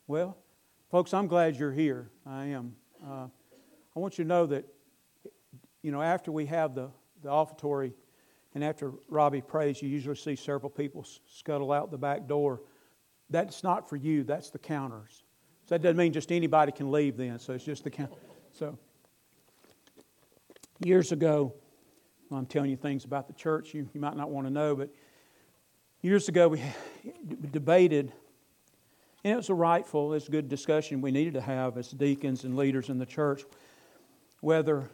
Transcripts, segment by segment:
Well, folks, I'm glad you're here. I am. I want you to know that, after we have the offertory and after Robbie prays, you usually see several people scuttle out the back door. That's not for you. That's the counters. So that doesn't mean just anybody can leave then. So it's just the count. So years ago, I'm telling you things about the church you might not want to know, but years ago we debated, and it was a good discussion we needed to have as deacons and leaders in the church, whether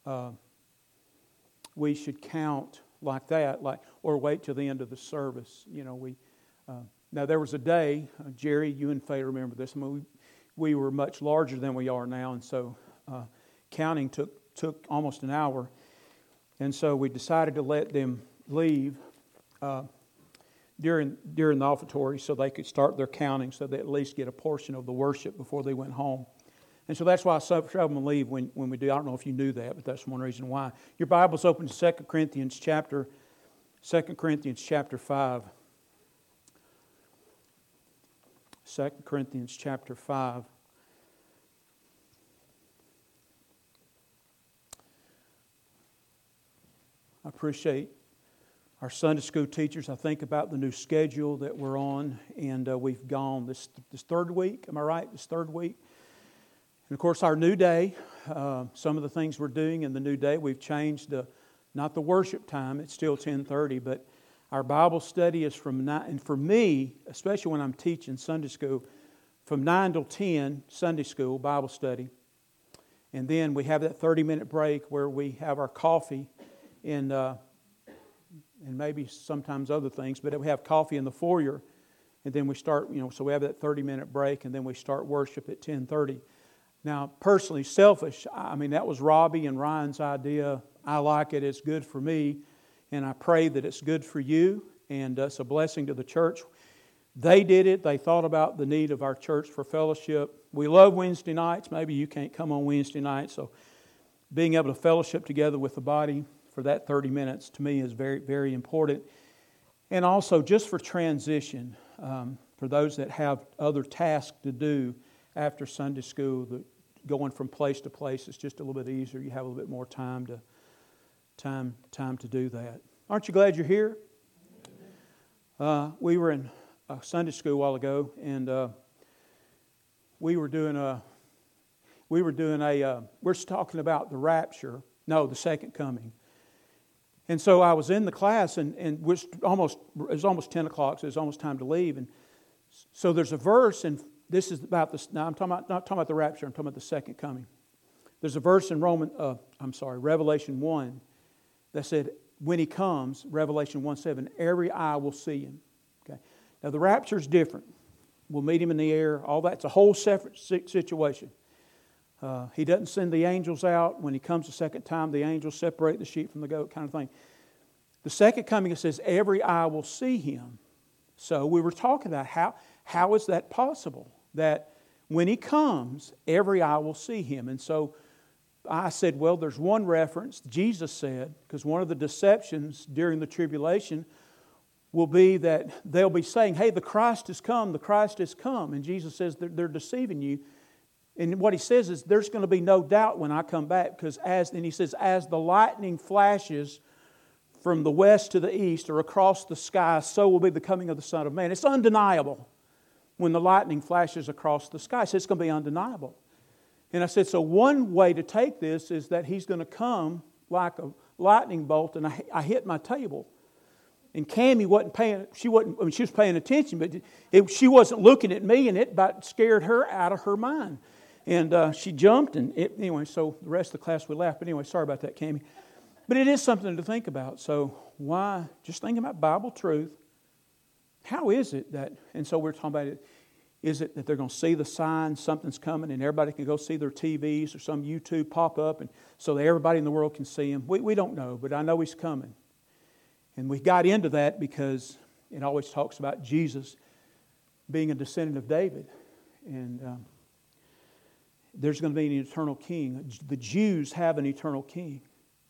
we should count like that, or wait till the end of the service. Now there was a day, Jerry, you and Faye remember this. I mean, we were much larger than we are now, and so counting took almost an hour, and so we decided to let them leave during the offertory so they could start their counting, so they at least get a portion of the worship before they went home. And so that's why some of them leave when we do. I don't know if you knew that, but that's one reason why. Your Bible's open to 2 Corinthians chapter 5. 2 Corinthians chapter 5. I appreciate our Sunday school teachers. I think about the new schedule that we're on, and we've gone this third week. Am I right? This third week. And of course, our new day, some of the things we're doing in the new day, we've changed not the worship time, it's still 10:30, but our Bible study is from 9, and for me, especially when I'm teaching Sunday school, from 9 till 10, Sunday school, Bible study. And then we have that 30-minute break where we have our coffee and maybe sometimes other things, but we have coffee in the foyer, and then we start, so we have that 30-minute break, and then we start worship at 10:30. Now, personally, selfish, that was Robbie and Ryan's idea. I like it. It's good for me. And I pray that it's good for you. And it's a blessing to the church. They did it. They thought about the need of our church for fellowship. We love Wednesday nights. Maybe you can't come on Wednesday night. So being able to fellowship together with the body for that 30 minutes to me is very, very important. And also just for transition, for those that have other tasks to do after Sunday school, going from place to place is just a little bit easier. You have a little bit more time to do that. Aren't you glad you're here? We were in Sunday school a while ago, and we're talking about the rapture. No, the second coming. And so I was in the class, and it was almost 10 o'clock, so it was almost time to leave. And so there's a verse, and this is about this. Now I'm not talking about the rapture. I'm talking about the second coming. There's a verse in Revelation 1 that said, when He comes, Revelation 1:7, every eye will see Him. Okay. Now the rapture is different. We'll meet Him in the air. All that's a whole separate situation. He doesn't send the angels out. When He comes the second time, the angels separate the sheep from the goat, kind of thing. The second coming, it says, every eye will see Him. So we were talking about how is that possible? That when He comes, every eye will see Him. And so I said, well, there's one reference. Jesus said, because one of the deceptions during the tribulation will be that they'll be saying, hey, the Christ has come, the Christ has come. And Jesus says they're deceiving you. And what He says is there's going to be no doubt when I come back, because He says, as the lightning flashes from the west to the east or across the sky, so will be the coming of the Son of Man. It's undeniable when the lightning flashes across the sky. So it's going to be undeniable. And I said, so one way to take this is that He's going to come like a lightning bolt. And I hit my table. And Cammie wasn't paying, she was paying attention, but she wasn't looking at me, and it about scared her out of her mind. And she jumped, and anyway, so the rest of the class we laughed. But anyway, sorry about that, Cammie. But it is something to think about. So why, just thinking about Bible truth, how is it that, and so we're talking about it, is it that they're going to see the signs, something's coming, and everybody can go see their TVs or some YouTube pop up, and so that everybody in the world can see Him? We don't know, but I know He's coming. And we got into that because it always talks about Jesus being a descendant of David. And there's going to be an eternal king. The Jews have an eternal king.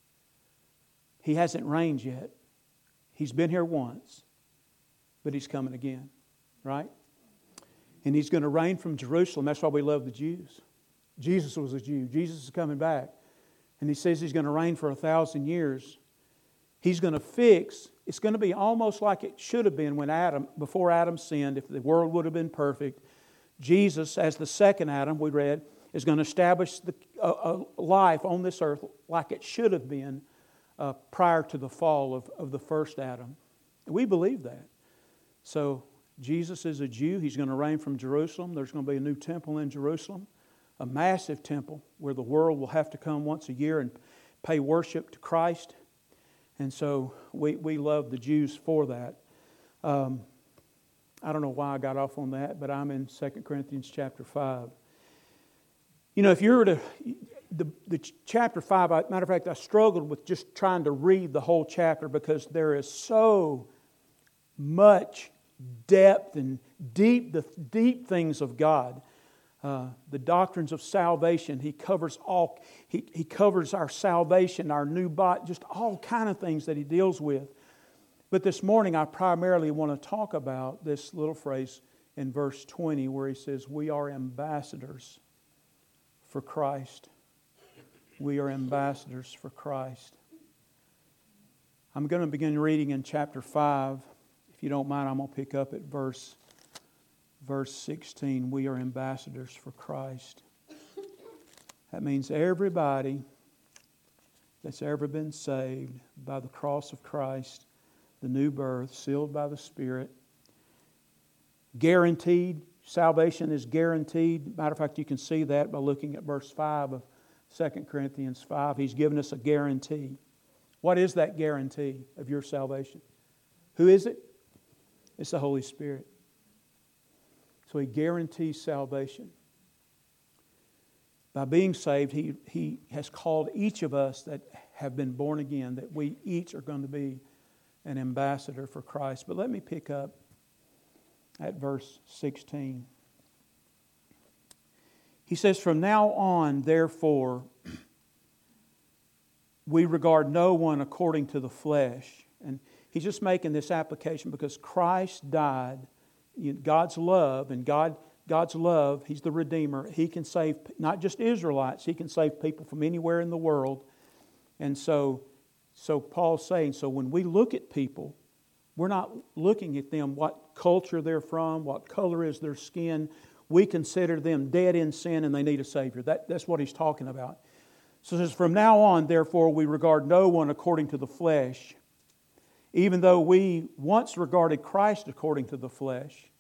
He hasn't reigned yet. He's been here once, but He's coming again, right? And He's going to reign from Jerusalem. That's why we love the Jews. Jesus was a Jew. Jesus is coming back. And He says He's going to reign for 1,000 years. He's going to fix. It's going to be almost like it should have been before Adam sinned, if the world would have been perfect. Jesus, as the second Adam, we read, is going to establish a life on this earth like it should have been prior to the fall of the first Adam. We believe that. So Jesus is a Jew. He's going to reign from Jerusalem. There's going to be a new temple in Jerusalem, a massive temple where the world will have to come once a year and pay worship to Christ. And so we love the Jews for that. I don't know why I got off on that, but I'm in 2 Corinthians chapter 5. You know, if you were to... The chapter 5, matter of fact, I struggled with just trying to read the whole chapter because there is so much depth and the deep things of God. The doctrines of salvation, He covers all. He covers our salvation, our new body, just all kind of things that He deals with. But this morning, I primarily want to talk about this little phrase in verse 20 where He says, "We are ambassadors for Christ." We are ambassadors for Christ. I'm going to begin reading in chapter 5. If you don't mind, I'm going to pick up at verse 16. We are ambassadors for Christ. That means everybody that's ever been saved by the cross of Christ, the new birth, sealed by the Spirit, guaranteed. Salvation is guaranteed. Matter of fact, you can see that by looking at verse 5 of 2 Corinthians 5. He's given us a guarantee. What is that guarantee of your salvation? Who is it? It's the Holy Spirit. So He guarantees salvation. By being saved, He has called each of us that have been born again, that we each are going to be an ambassador for Christ. But let me pick up at verse 16. He says, "From now on, therefore, we regard no one according to the flesh." And he's just making this application because Christ died. God's love, and God's love, He's the Redeemer. He can save not just Israelites, He can save people from anywhere in the world. And so Paul's saying, so when we look at people, we're not looking at them, what culture they're from, what color is their skin. We consider them dead in sin and they need a Savior. That's what he's talking about. So it says, "From now on, therefore, we regard no one according to the flesh, even though we once regarded Christ according to the flesh.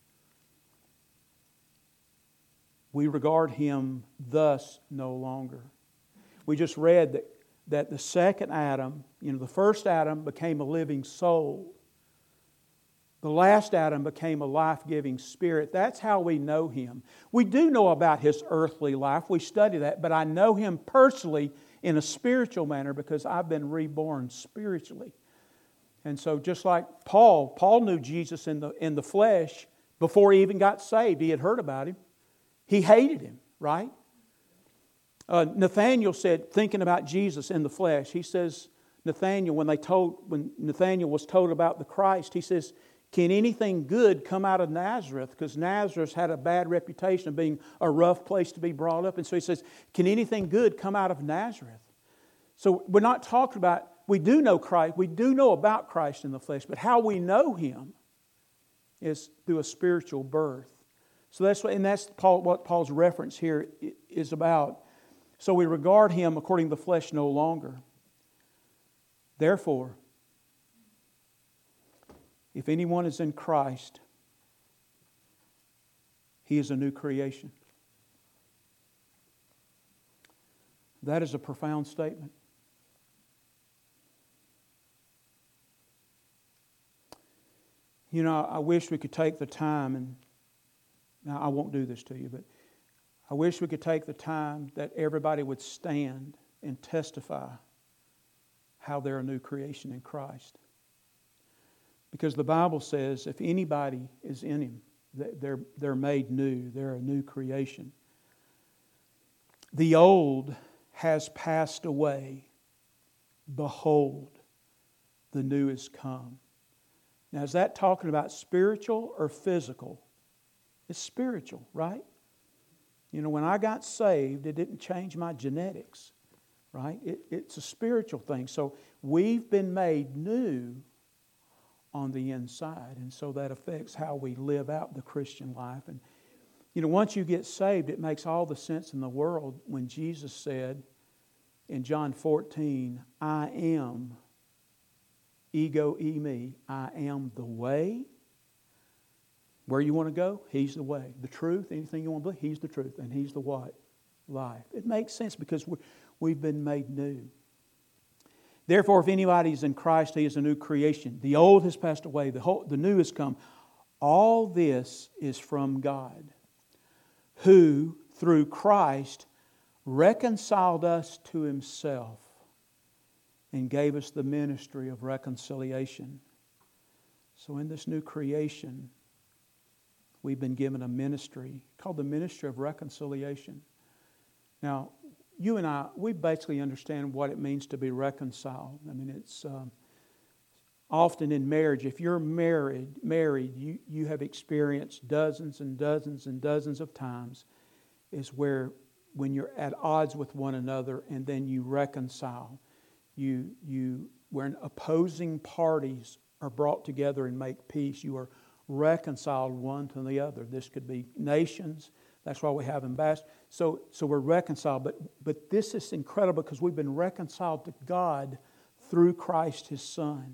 We regard Him thus no longer." We just read that the second Adam, the first Adam became a living soul. The last Adam became a life-giving spirit. That's how we know Him. We do know about His earthly life. We study that. But I know Him personally in a spiritual manner because I've been reborn spiritually. And so just like Paul knew Jesus in the flesh before he even got saved. He had heard about Him. He hated Him, right? Nathanael said, thinking about Jesus in the flesh, he says, Nathanael, when Nathanael was told about the Christ, he says, "Can anything good come out of Nazareth?" Because Nazareth had a bad reputation of being a rough place to be brought up. And so he says, "Can anything good come out of Nazareth?" So we're not talking about, we do know Christ, we do know about Christ in the flesh, but how we know Him is through a spiritual birth. So that's what Paul's reference here is about. So we regard Him according to the flesh no longer. Therefore, if anyone is in Christ, he is a new creation. That is a profound statement. I wish we could take the time, and now I won't do this to you, but I wish we could take the time that everybody would stand and testify how they're a new creation in Christ. Because the Bible says if anybody is in Him, they're made new. They're a new creation. The old has passed away. Behold, the new is come. Now, is that talking about spiritual or physical? It's spiritual, right? You know, when I got saved, it didn't change my genetics, right? It's a spiritual thing. So we've been made new on the inside, and so that affects how we live out the Christian life. And you know, once you get saved, it makes all the sense in the world when Jesus said in John 14, I am, ego eimi, I am the way. Where you want to go, He's the way. The truth, anything you want to believe, He's the truth. And He's the what? Life. It makes sense because we've been made new. Therefore, if anybody is in Christ, he is a new creation. The old has passed away, the new has come. All this is from God, who, through Christ, reconciled us to Himself and gave us the ministry of reconciliation. So in this new creation, we've been given a ministry called the ministry of reconciliation. Now, you and I, we basically understand what it means to be reconciled. I mean, it's often in marriage, if you're married, you have experienced dozens and dozens and dozens of times is where when you're at odds with one another and then you reconcile. When opposing parties are brought together and make peace, you are reconciled one to the other. This could be nations. That's why we have ambassadors. So we're reconciled. But this is incredible because we've been reconciled to God through Christ His Son.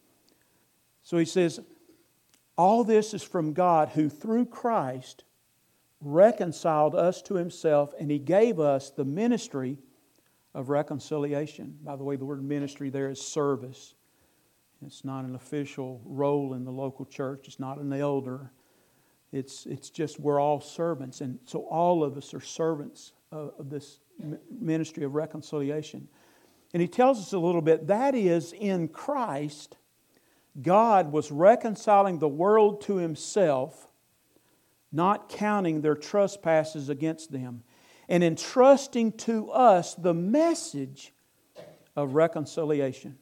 So he says, all this is from God who through Christ reconciled us to Himself, and He gave us the ministry of reconciliation. By the way, the word ministry there is service. It's not an official role in the local church. It's not an elder. It's just we're all servants. And so all of us are servants of this ministry of reconciliation. And he tells us a little bit, that is, in Christ, God was reconciling the world to Himself, not counting their trespasses against them, and entrusting to us the message of reconciliation.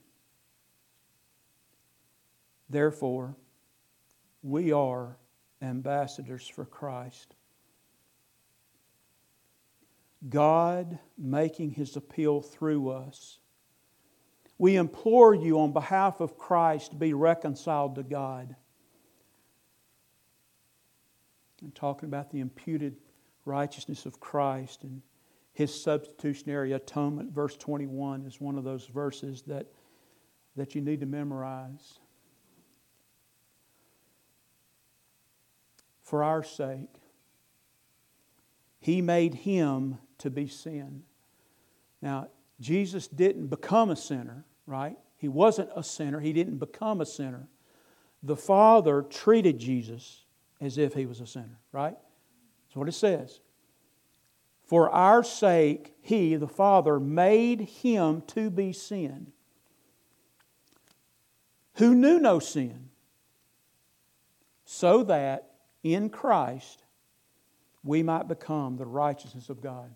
Therefore, we are ambassadors for Christ. God making His appeal through us. We implore you on behalf of Christ, be reconciled to God. I'm talking about the imputed righteousness of Christ and His substitutionary atonement. Verse 21 is one of those verses that you need to memorize. For our sake, He made Him to be sin. Now, Jesus didn't become a sinner, right? He wasn't a sinner. He didn't become a sinner. The Father treated Jesus as if He was a sinner, right? That's what it says. For our sake, He, the Father, made Him to be sin, who knew no sin, so that in Christ we might become the righteousness of God.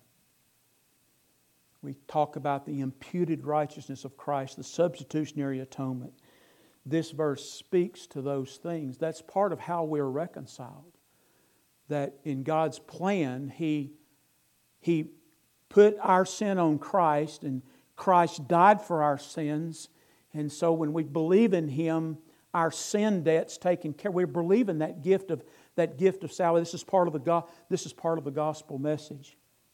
We talk about the imputed righteousness of Christ, the substitutionary atonement. This verse speaks to those things. That's part of how we're reconciled. That in God's plan, He put our sin on Christ, and Christ died for our sins. And so when we believe in Him, our sin debt's taken care of. We believe in that gift of salvation. This is part of the gospel message.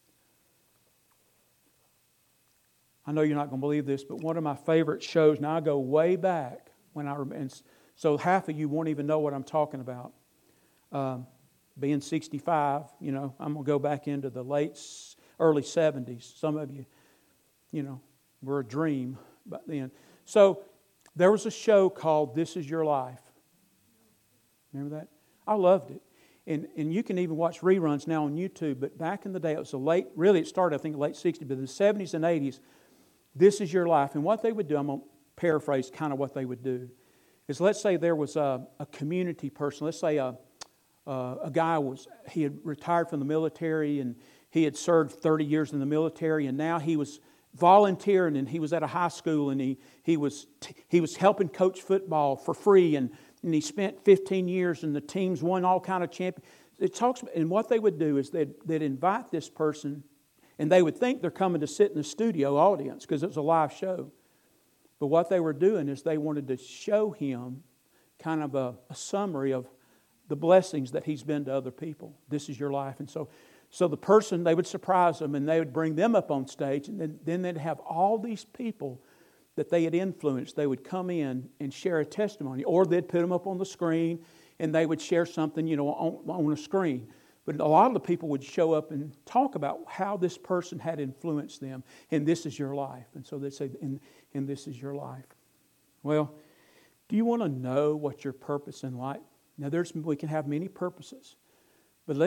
I know you're not going to believe this, but one of my favorite shows, now I go way back, and so half of you won't even know what I'm talking about. Being 65, I'm going to go back into the early 70s. Some of you, were a dream back then. So there was a show called This Is Your Life. Remember that? I loved it. And you can even watch reruns now on YouTube, but back in the day, it started, I think, late 60s, but in the 70s and 80s, This Is Your Life. And what they would do, I'm going to paraphrase kind of what they would do, is let's say there was a community person. Let's say a guy he had retired from the military and he had served 30 years in the military, and now he was volunteering and he was at a high school and he was helping coach football for free, and he spent 15 years and the teams won all kind of champions. it talks, and what they would do is they'd invite this person, and they would think they're coming to sit in the studio audience because it was a live show. But what they were doing is they wanted to show him kind of a summary of the blessings that he's been to other people. This is your life. And so the person, they would surprise them, and they would bring them up on stage, and then they'd have all these people that they had influenced. They would come in and share a testimony, or they'd put them up on the screen, and they would share something, on a screen. But a lot of the people would show up and talk about how this person had influenced them, and this is your life. And so they'd say, and this is your life. Well, do you want to know what your purpose in life? Now, we can have many purposes, but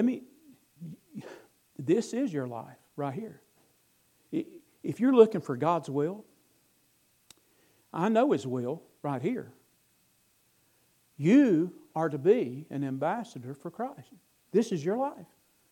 this is your life right here. If you're looking for God's will, I know His will right here. You are to be an ambassador for Christ. This is your life.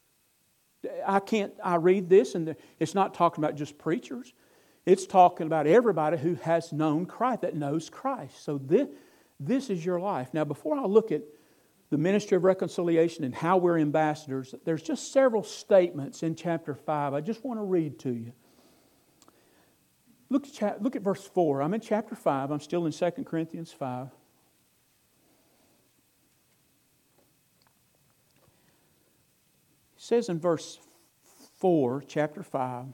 I read this, and it's not talking about just preachers. It's talking about everybody who has known Christ, that knows Christ. So this is your life. Now, before I look at the ministry of reconciliation and how we're ambassadors, there's just several statements in chapter 5 I just want to read to you. Look at verse 4. I'm in chapter 5. I'm still in 2 Corinthians 5. It says in verse 4, chapter 5,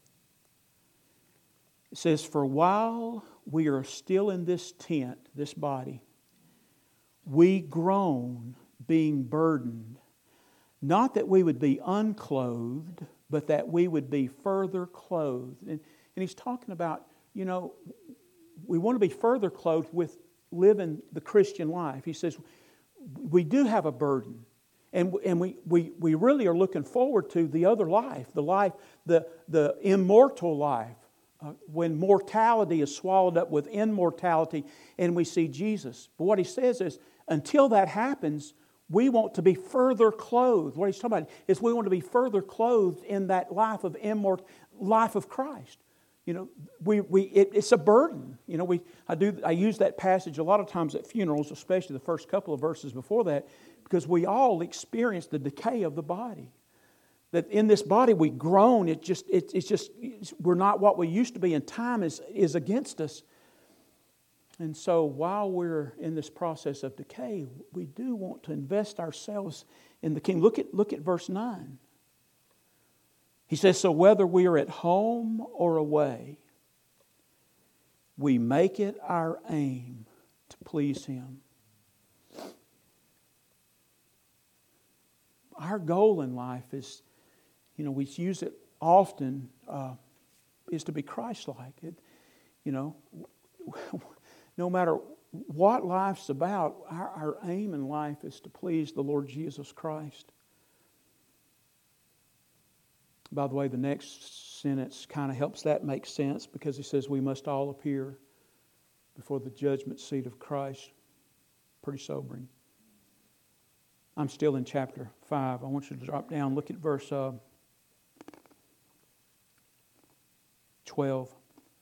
it says, "For while we are still in this tent, this body, we groan, being burdened, not that we would be unclothed, but that we would be further clothed." And he's talking about, we want to be further clothed with living the Christian life. He says, we do have a burden. And we really are looking forward to the other life, the immortal life, when mortality is swallowed up with immortality and we see Jesus. But what he says is, until that happens, we want to be further clothed. What he's talking about is we want to be further clothed in that life of life of Christ. It's a burden. I use that passage a lot of times at funerals, especially the first couple of verses before that, because we all experience the decay of the body. That in this body we groan. We're not what we used to be, and time is against us. And so while we're in this process of decay, we do want to invest ourselves in the kingdom. Look at verse 9. He says, "So whether we are at home or away, we make it our aim to please Him." Our goal in life is, we use it often, is to be Christ-like. No matter what life's about, our aim in life is to please the Lord Jesus Christ. By the way, the next sentence kind of helps that make sense, because he says we must all appear before the judgment seat of Christ. Pretty sobering. I'm still in chapter 5. I want you to drop down. Look at verse 12.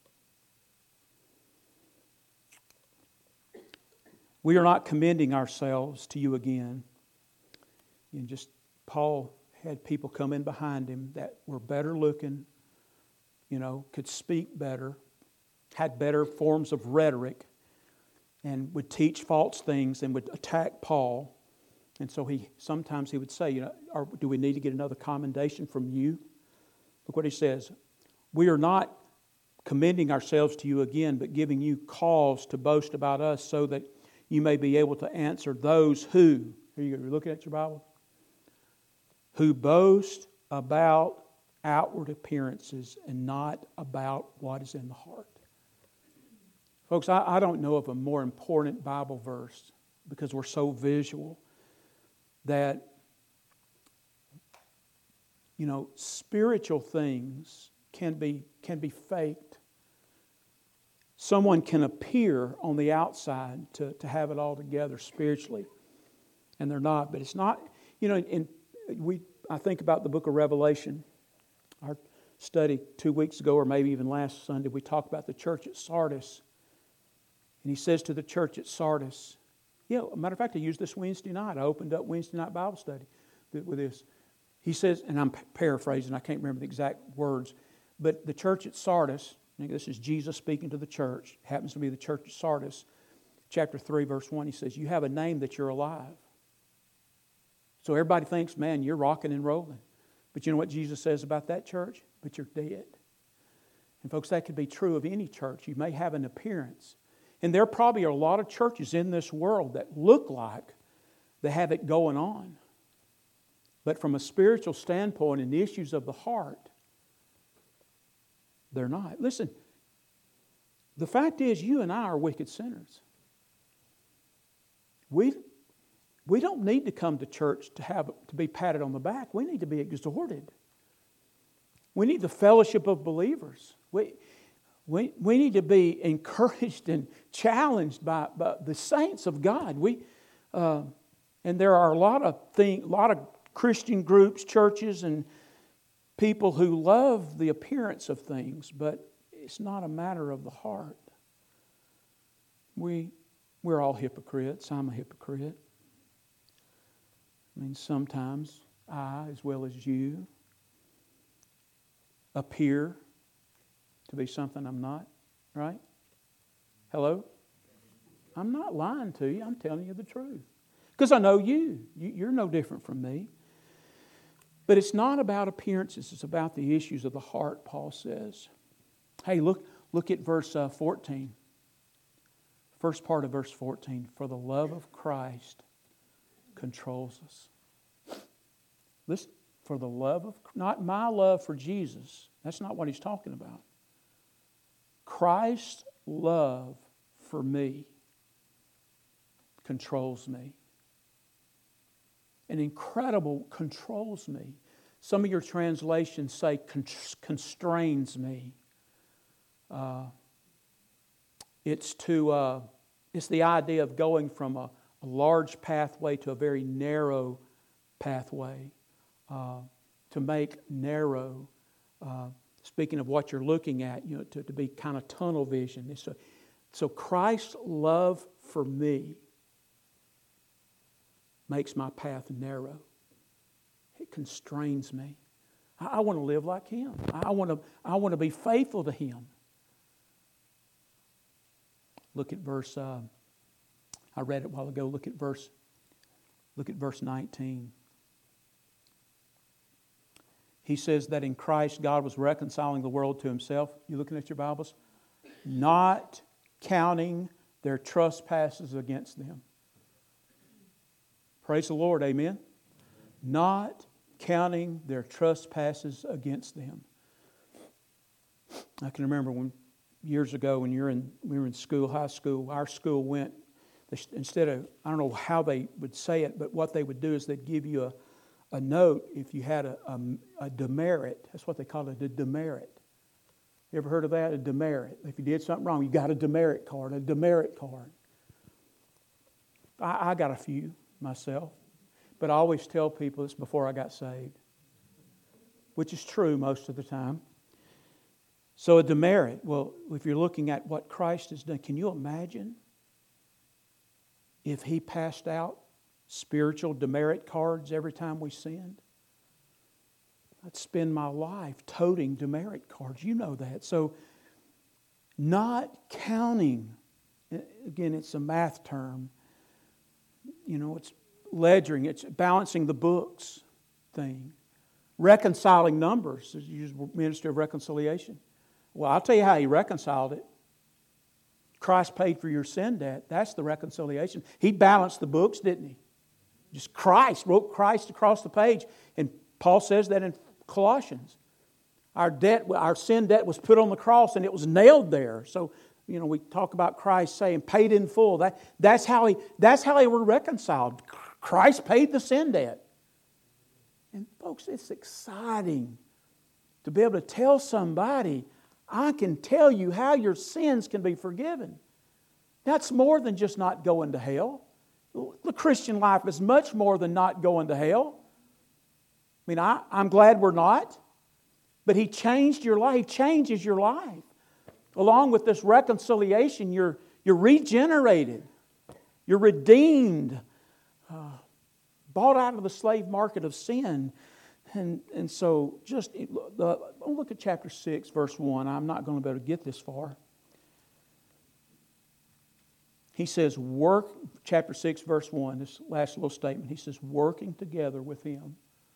"We are not commending ourselves to you again." And Paul had people come in behind him that were better looking, could speak better, had better forms of rhetoric, and would teach false things and would attack Paul. And so sometimes he would say, do we need to get another commendation from you? Look what he says. "We are not commending ourselves to you again, but giving you cause to boast about us, so that you may be able to answer those who," here you go, you're looking at your Bible, "who boast about outward appearances and not about what is in the heart." Folks, I don't know of a more important Bible verse, because we're so visual, that spiritual things can be faked. Someone can appear on the outside to have it all together spiritually, and they're not. But it's not, I think about the book of Revelation. Our study 2 weeks ago, or maybe even last Sunday, we talked about the church at Sardis. And he says to the church at Sardis, a matter of fact, I used this Wednesday night. I opened up Wednesday night Bible study. with this. He says, and I'm paraphrasing, I can't remember the exact words, but the church at Sardis, this is Jesus speaking to the church, happens to be the church at Sardis, chapter 3, verse 1, he says, you have a name that you're alive. So everybody thinks, man, you're rocking and rolling. But you know what Jesus says about that church? But you're dead. And folks, that could be true of any church. You may have an appearance. And there probably are a lot of churches in this world that look like they have it going on. But from a spiritual standpoint and the issues of the heart, they're not. Listen, the fact is you and I are wicked sinners. We don't need to come to church to be patted on the back. We need to be exhorted. We need the fellowship of believers. We need to be encouraged and challenged by the saints of God. And there are a lot of Christian groups, churches, and people who love the appearance of things, but it's not a matter of the heart. We're all hypocrites. I'm a hypocrite. I mean, sometimes I, as well as you, appear to be something I'm not, right? Hello? I'm not lying to you. I'm telling you the truth. Because I know you. You're no different from me. But it's not about appearances. It's about the issues of the heart, Paul says. Hey, look at verse 14. First part of verse 14. For the love of Christ controls us. Listen, for the love of, not my love for Jesus. That's not what he's talking about. Christ's love for me controls me. An incredible controls me. Some of your translations say constrains me. It's the idea of going from a large pathway to a very narrow pathway. To make narrow, speaking of what you're looking at, to be kind of tunnel vision. So Christ's love for me makes my path narrow. It constrains me. I want to live like Him. I want to be faithful to Him. Look at verse. I read it a while ago. Look at verse 19. He says that in Christ God was reconciling the world to Himself. You looking at your Bibles? Not counting their trespasses against them. Praise the Lord, amen? Not counting their trespasses against them. I can remember years ago when we were in school, high school, our school went, instead of, I don't know how they would say it, but what they would do is they'd give you a note if you had a demerit. That's what they call it, a demerit. You ever heard of that? A demerit. If you did something wrong, you got a demerit card. I got a few myself. But I always tell people this before I got saved, which is true most of the time. So a demerit, well, if you're looking at what Christ has done, can you imagine if He passed out spiritual demerit cards every time we sinned? I'd spend my life toting demerit cards. You know that. So not counting, again, it's a math term. It's ledgering, it's balancing the books thing. Reconciling numbers, as you use minister of reconciliation. Well, I'll tell you how He reconciled it. Christ paid for your sin debt. That's the reconciliation. He balanced the books, didn't He? Just Christ, wrote Christ across the page. And Paul says that in Colossians. Our sin debt was put on the cross and it was nailed there. So, we talk about Christ saying paid in full. That's how He were reconciled. Christ paid the sin debt. And folks, it's exciting to be able to tell somebody, I can tell you how your sins can be forgiven. That's more than just not going to hell. The Christian life is much more than not going to hell. I mean, I'm glad we're not. But He changed your life. He changes your life. Along with this reconciliation, you're regenerated. You're redeemed bought out of the slave market of sin. And so just look at chapter 6, verse 1. I'm not going to be able to get this far. He says, chapter 6, verse 1, this last little statement. He says, working together with Him.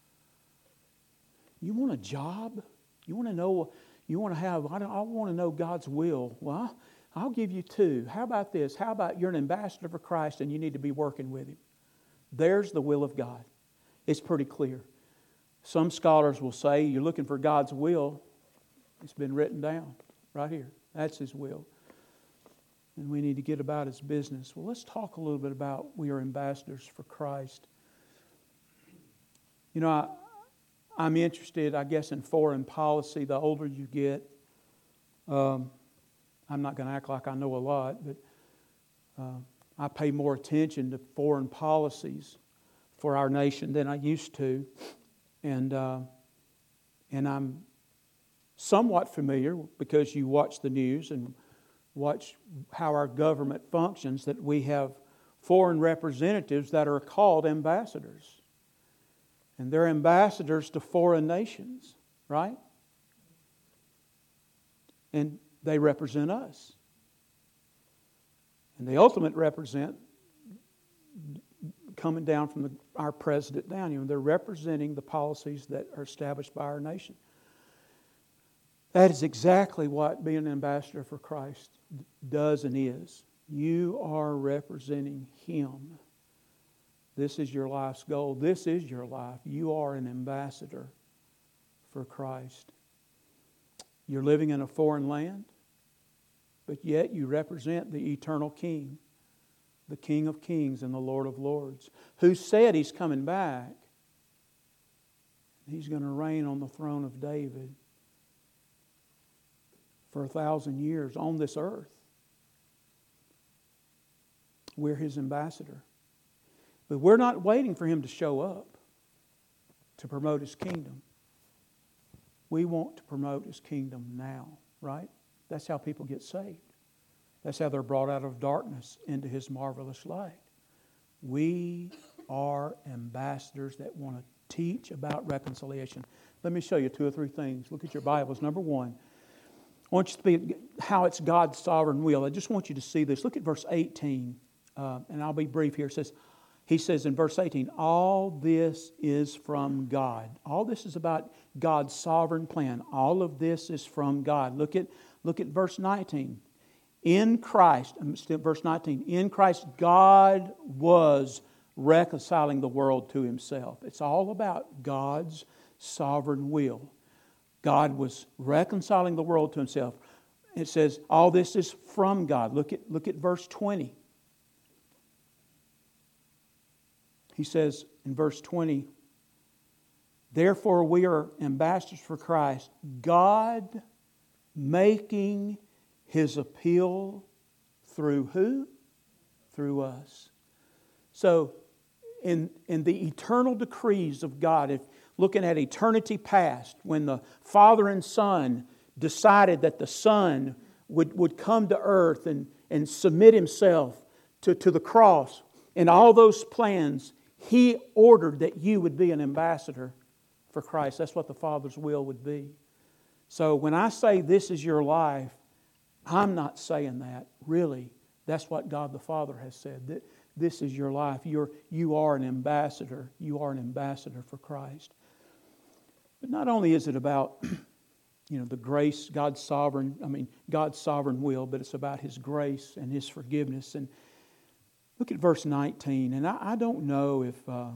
You want a job? You want to know, I want to know God's will. Well, I'll give you two. How about this? How about you're an ambassador for Christ and you need to be working with Him? There's the will of God. It's pretty clear. Some scholars will say you're looking for God's will. It's been written down right here. That's His will. And we need to get about His business. Well, let's talk a little bit about we are ambassadors for Christ. You know, I'm interested, I guess, in foreign policy. The older you get, I'm not going to act like I know a lot, but I pay more attention to foreign policies for our nation than I used to. And I'm somewhat familiar because you watch the news and watch how our government functions, that we have foreign representatives that are called ambassadors. And they're ambassadors to foreign nations, right? And they represent us. And they ultimately represent, coming down from our president down, they're representing the policies that are established by our nation. That is exactly what being an ambassador for Christ does and is. You are representing Him. This is your life's goal. This is your life. You are an ambassador for Christ. You're living in a foreign land, but yet you represent the eternal King, the King of Kings and the Lord of Lords, who said He's coming back. He's going to reign on the throne of David for 1,000 years on this earth. We're His ambassador. But we're not waiting for Him to show up to promote His kingdom. We want to promote His kingdom now, right? That's how people get saved. That's how they're brought out of darkness into His marvelous light. We are ambassadors that want to teach about reconciliation. Let me show you 2 or 3 things. Look at your Bibles. Number 1, I want you to see how it's God's sovereign will. I just want you to see this. Look at verse 18, and I'll be brief here. He says in verse 18, all this is from God. All this is about God's sovereign plan. All of this is from God. Look at verse 19. In Christ, verse 19, in Christ God was reconciling the world to Himself. It's all about God's sovereign will. God was reconciling the world to Himself. It says all this is from God. Look at verse 20. He says in verse 20, therefore we are ambassadors for Christ, God making His appeal through who? Through us. So in the eternal decrees of God, if looking at eternity past, when the Father and Son decided that the Son would come to earth and submit Himself to the cross, and all those plans, He ordered that you would be an ambassador for Christ. That's what the Father's will would be. So when I say this is your life, I'm not saying that. Really, that's what God the Father has said. That this is your life. You are an ambassador. You are an ambassador for Christ. But not only is it about the grace, God's sovereign will, but it's about His grace and His forgiveness. And look at verse 19, and I don't know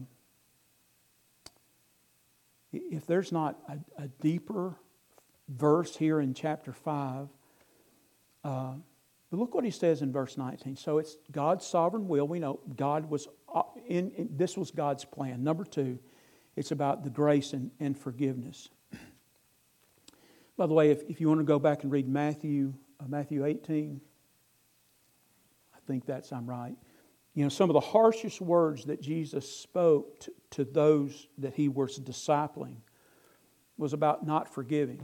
if there's not a deeper verse here in chapter 5. But look what he says in verse 19. So it's God's sovereign will. We know God was this was God's plan. Number 2, it's about the grace and forgiveness. By the way, if you want to go back and read Matthew 18, I think I'm right. Some of the harshest words that Jesus spoke to those that He was discipling was about not forgiving.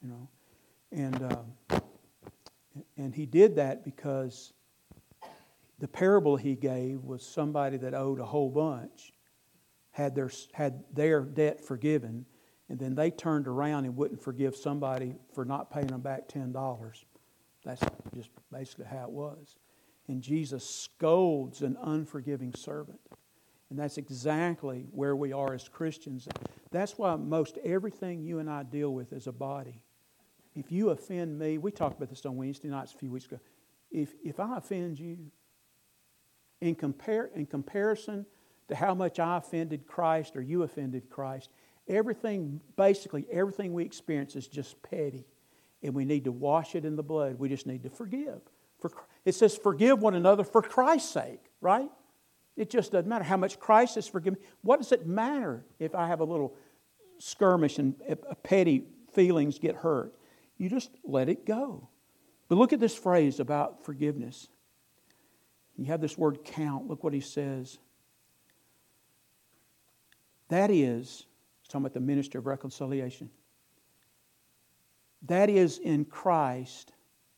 And He did that because The parable he gave was somebody that owed a whole bunch, had their debt forgiven, and then they turned around and wouldn't forgive somebody for not paying them back $10. That's just basically how it was. And Jesus scolds an unforgiving servant. And that's exactly where we are as Christians. That's why most everything you and I deal with as a body, if you offend me, we talked about this on Wednesday nights a few weeks ago. If I offend you, in comparison to how much I offended Christ or you offended Christ, basically everything we experience is just petty. And we need to wash it in the blood. We just need to forgive. It says forgive one another for Christ's sake, right? It just doesn't matter how much Christ has forgiven me. What does it matter if I have a little skirmish and petty feelings get hurt? You just let it go. But look at this phrase about forgiveness. You have this word count. Look what he says. That is, he's talking about the ministry of reconciliation. That is, in Christ,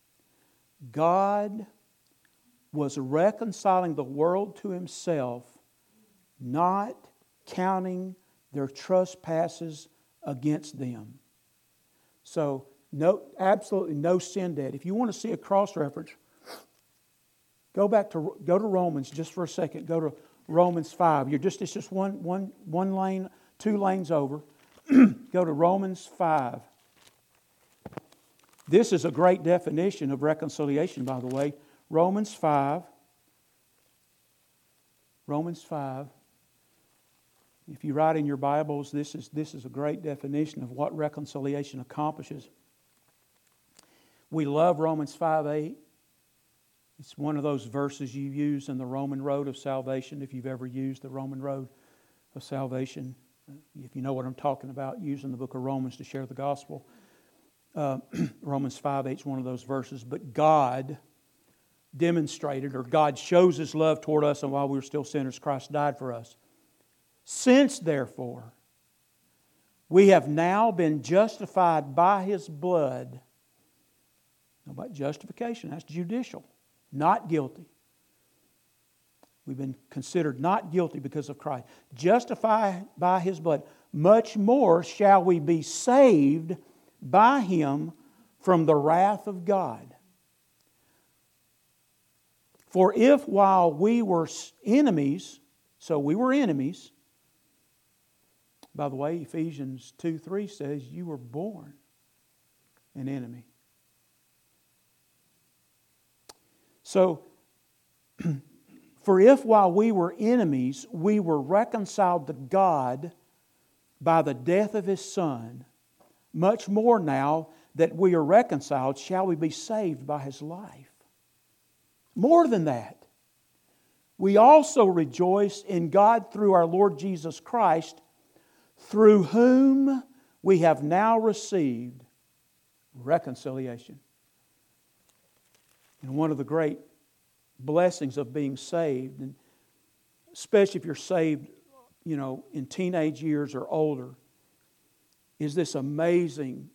God was reconciling the world to Himself, not counting their trespasses against them. So, absolutely no sin debt. If you want to see a cross reference, go to Romans just for a second. Go to Romans 5. It's just one lane, 2 lanes over. Go to Romans 5. This is a great definition of reconciliation, by the way. Romans 5. If you write in your Bibles, this is a great definition of what reconciliation accomplishes. We love Romans 5:8. It's one of those verses you use in the Roman road of salvation. If you've ever used the Roman road of salvation, if you know what I'm talking about, using the book of Romans to share the gospel. Romans 5:8 is one of those verses. But God demonstrated, or God shows His love toward us, and while we were still sinners, Christ died for us. Since, therefore, we have now been justified by His blood. Now, about justification, that's judicial, not guilty. We've been considered not guilty because of Christ. Justified by His blood. Much more shall we be saved by Him from the wrath of God. For if while we were enemies, so we were enemies. By the way, Ephesians 2:3 says you were born an enemy. So, for if while we were enemies, we were reconciled to God by the death of His Son, much more now that we are reconciled, shall we be saved by His life. More than that, we also rejoice in God through our Lord Jesus Christ, through whom we have now received reconciliation. And one of the great blessings of being saved, and especially if you're saved, in teenage years or older, is this amazing,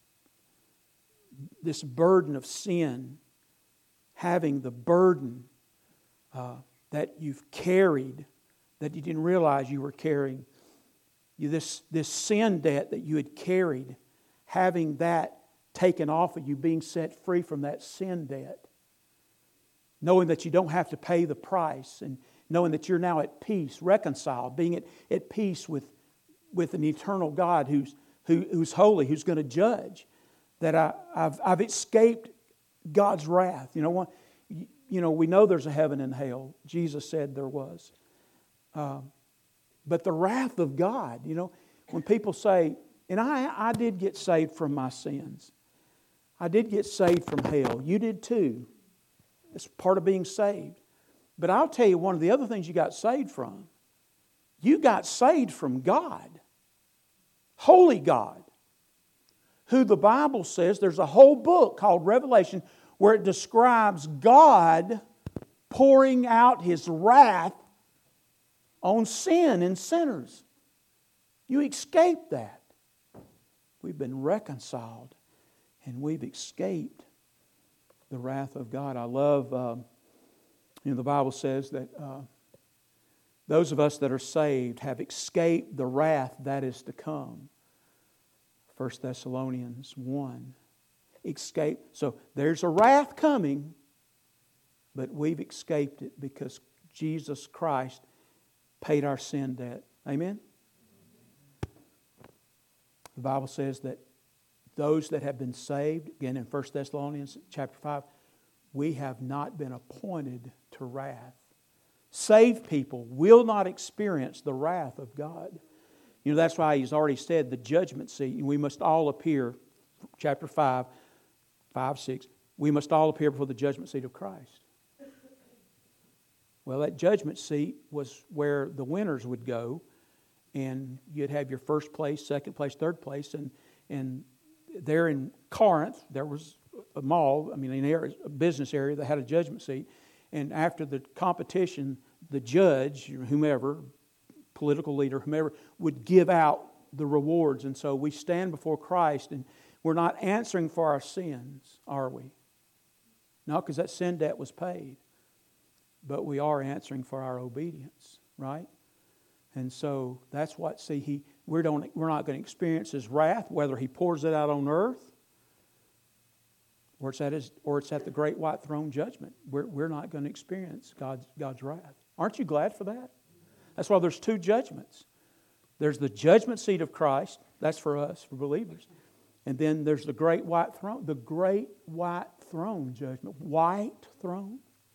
this burden of sin, having the burden that you've carried, that you didn't realize you were carrying. This sin debt that you had carried, having that taken off of you, being set free from that sin debt. Knowing that you don't have to pay the price, and knowing that you're now at peace, reconciled, being at peace with an eternal God who's holy, who's going to judge. That I've escaped God's wrath. We know there's a heaven and hell. Jesus said there was. But the wrath of God, when people say, and I did get saved from my sins. I did get saved from hell. You did too. It's part of being saved. But I'll tell you one of the other things you got saved from. You got saved from God. Holy God. Who the Bible says, there's a whole book called Revelation where it describes God pouring out His wrath on sin and sinners. You escaped that. We've been reconciled and we've escaped the wrath of God. I love The Bible says that those of us that are saved have escaped the wrath that is to come. 1 Thessalonians 1. Escape. So there's a wrath coming, but we've escaped it because Jesus Christ paid our sin debt. Amen? The Bible says that those that have been saved, again in 1 Thessalonians chapter 5, we have not been appointed to wrath. Saved people will not experience the wrath of God. That's why He's already said the judgment seat. We must all appear, chapter 5, 6, we must all appear before the judgment seat of Christ. Well, that judgment seat was where the winners would go, and you'd have your first place, second place, third place, and there in Corinth, there was a mall, a business area that had a judgment seat. And after the competition, the judge, whomever, political leader, whomever, would give out the rewards. And so we stand before Christ, and we're not answering for our sins, are we? No, because that sin debt was paid. But we are answering for our obedience, right? And so that's what, we're not going to experience His wrath, whether He pours it out on earth, or it's at the great white throne judgment. We're not going to experience God's wrath. Aren't you glad for that? That's why there's two judgments. There's the judgment seat of Christ. That's for us, for believers. And then there's the great white throne. The great white throne judgment. White throne.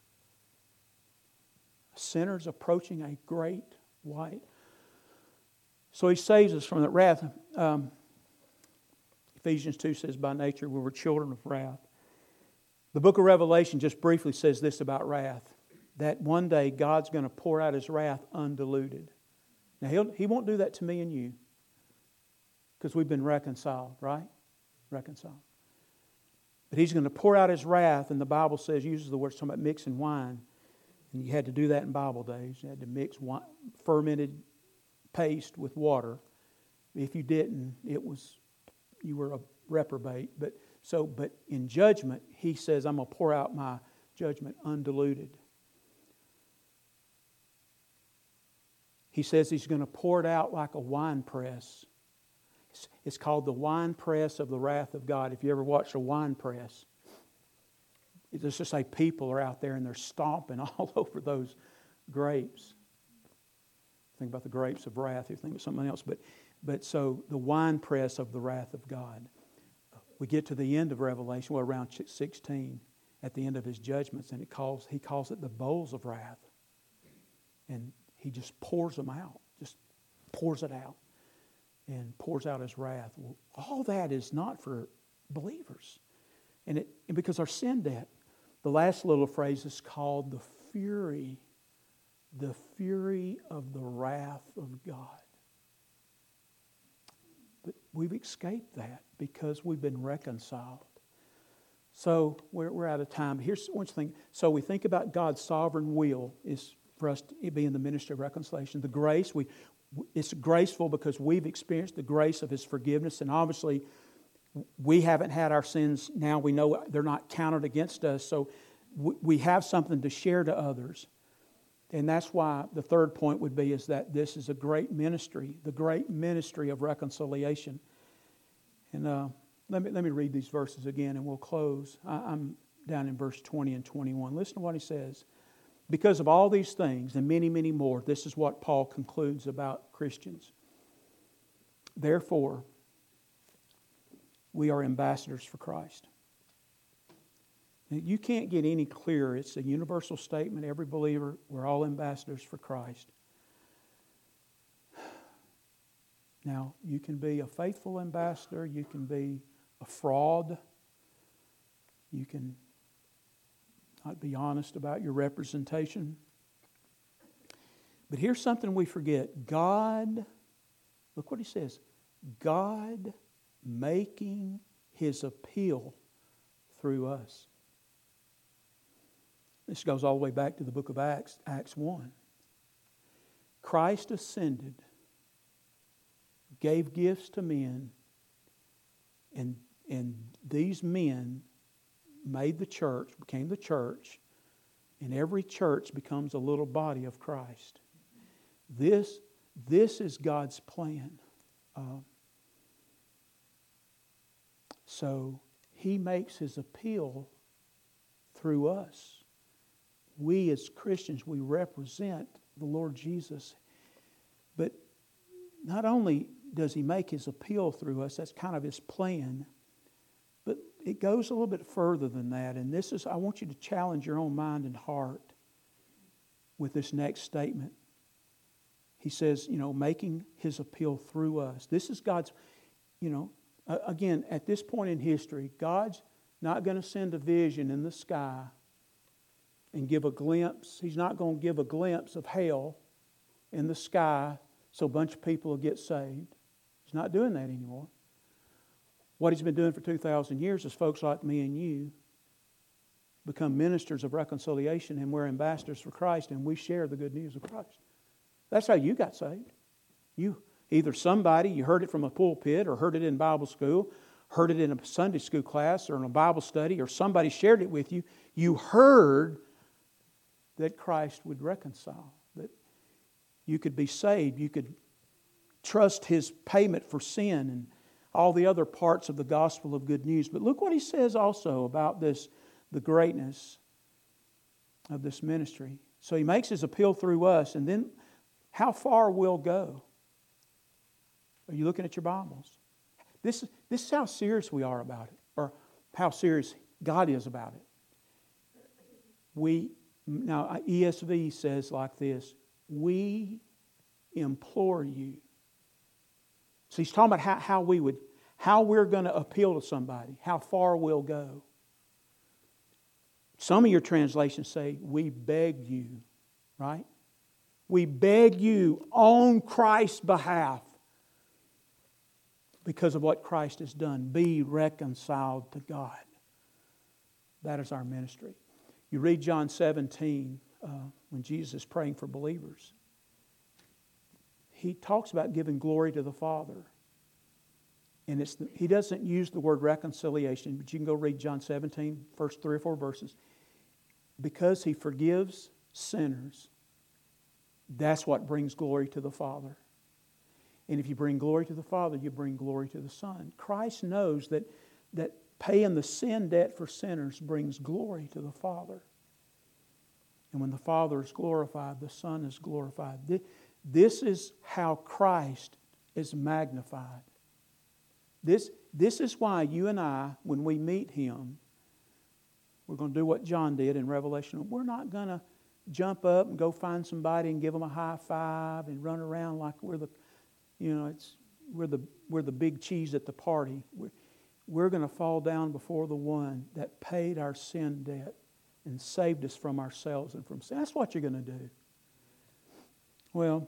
Sinners approaching a great white. So He saves us from that wrath. Ephesians 2 says, by nature we were children of wrath. The book of Revelation just briefly says this about wrath. That one day God's going to pour out His wrath undiluted. Now He won't do that to me and you. Because we've been reconciled, right? Reconciled. But He's going to pour out His wrath, and the Bible uses the word, talking about mixing wine. And you had to do that in Bible days. You had to mix fermented paste with water. If you didn't, you were a reprobate. But in judgment, He says, I'm going to pour out my judgment undiluted. He says He's going to pour it out like a wine press. It's called the wine press of the wrath of God. If you ever watched a wine press, let's just say people are out there and they're stomping all over those grapes. Think about the grapes of wrath. You think of something else. But so the wine press of the wrath of God. We get to the end of Revelation, around 16, at the end of His judgments, and He calls it the bowls of wrath. And He just pours them out. Just pours it out. And pours out His wrath. Well, all that is not for believers. And because our sin debt. The last little phrase is called the fury of the wrath of God. But we've escaped that because we've been reconciled. So we're out of time. Here's one thing. So we think about God's sovereign will is for us to be in the ministry of reconciliation. The grace, it's graceful because we've experienced the grace of His forgiveness, and obviously we haven't had our sins now. We know they're not counted against us. So we have something to share to others. And that's why the third point would be is that this is a great ministry, the great ministry of reconciliation. And let me read these verses again and we'll close. I'm down in verse 20 and 21. Listen to what he says. Because of all these things and many, many more, this is what Paul concludes about Christians. Therefore, we are ambassadors for Christ. Now, you can't get any clearer. It's a universal statement. Every believer, we're all ambassadors for Christ. Now, you can be a faithful ambassador. You can be a fraud. You can not be honest about your representation. But here's something we forget. God, look what he says. God making His appeal through us. This goes all the way back to the book of Acts, Acts 1. Christ ascended, gave gifts to men, and these men made the church, became the church, and every church becomes a little body of Christ. This is God's plan. So He makes His appeal through us. We as Christians, we represent the Lord Jesus. But not only does He make His appeal through us, that's kind of His plan, but it goes a little bit further than that. And this is, I want you to challenge your own mind and heart with this next statement. He says, making His appeal through us. This is God's, again, at this point in history, God's not going to send a vision in the sky and give a glimpse. He's not going to give a glimpse of hell in the sky so a bunch of people will get saved. He's not doing that anymore. What He's been doing for 2,000 years is folks like me and you become ministers of reconciliation, and we're ambassadors for Christ, and we share the good news of Christ. That's how you got saved. You heard it from a pulpit, or heard it in Bible school, heard it in a Sunday school class, or in a Bible study, or somebody shared it with you. You heard that Christ would reconcile, that you could be saved, you could trust His payment for sin, and all the other parts of the gospel of good news. But look what He says also about this, the greatness of this ministry. So He makes His appeal through us, and then how far we'll go. Are you looking at your Bibles? This is how serious we are about it, or how serious God is about it. Now ESV says like this: we implore you. So he's talking about how we're going to appeal to somebody, how far we'll go. Some of your translations say, we beg you, right? We beg you on Christ's behalf, because of what Christ has done. Be reconciled to God. That is our ministry. You read John 17, when Jesus is praying for believers. He talks about giving glory to the Father. And He doesn't use the word reconciliation, but you can go read John 17, first 3 or 4 verses. Because He forgives sinners, that's what brings glory to the Father. And if you bring glory to the Father, you bring glory to the Son. Christ knows that paying the sin debt for sinners brings glory to the Father. And when the Father is glorified, the Son is glorified. This is how Christ is magnified. This is why you and I, when we meet Him, we're going to do what John did in Revelation. We're not going to jump up and go find somebody and give them a high five and run around like we're the big cheese at the party. We're going to fall down before the one that paid our sin debt and saved us from ourselves and from sin. That's what you're going to do. Well,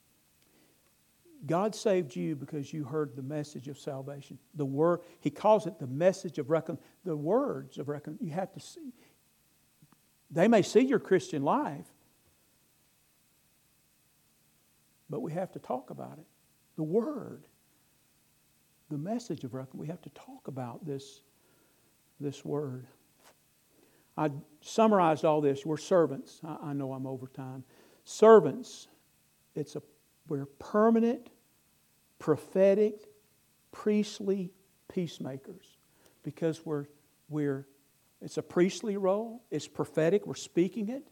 God saved you because you heard the message of salvation. The word, He calls it the message of the words of you have to see. They may see your Christian life, but we have to talk about it. The Word, the message of we have to talk about this Word. I summarized all this. We're servants. I know I'm over time. Servants, we're permanent, prophetic, priestly peacemakers, because it's a priestly role. It's prophetic. We're speaking it.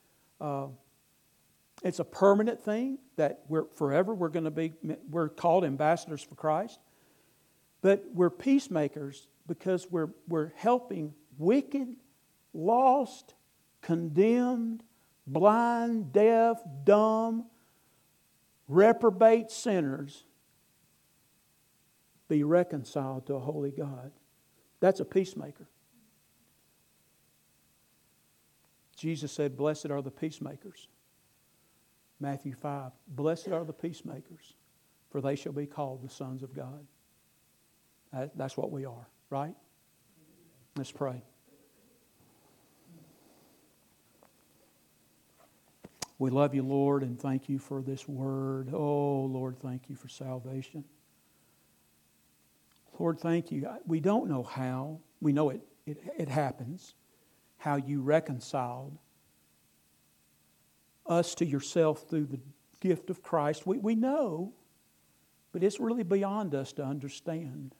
It's a permanent thing that we're called ambassadors for Christ. But we're peacemakers because we're helping wicked, lost, condemned, blind, deaf, dumb, reprobate sinners be reconciled to a holy God. That's a peacemaker. Jesus said, blessed are the peacemakers. Matthew 5, blessed are the peacemakers, for they shall be called the sons of God. That's what we are, right? Let's pray. We love you, Lord, and thank you for this word. Oh, Lord, thank you for salvation. Lord, thank you. We don't know how. We know it happens. How you reconciled us to yourself through the gift of Christ. We know, but it's really beyond us to understand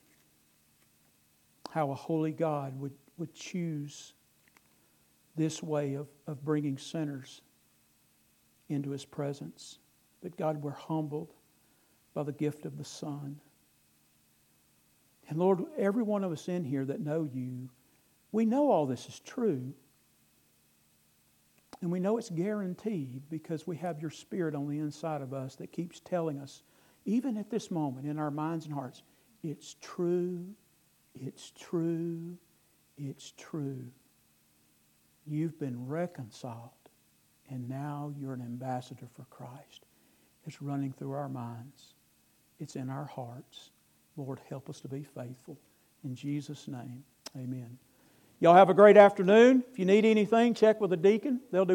how a holy God would choose this way of bringing sinners into His presence. But God, we're humbled by the gift of the Son. And Lord, every one of us in here that know You, we know all this is true. And we know it's guaranteed because we have Your Spirit on the inside of us that keeps telling us, even at this moment in our minds and hearts, it's true, it's true, it's true. You've been reconciled, and now you're an ambassador for Christ. It's running through our minds. It's in our hearts. Lord, help us to be faithful. In Jesus' name, amen. Y'all have a great afternoon. If you need anything, check with the deacon. They'll do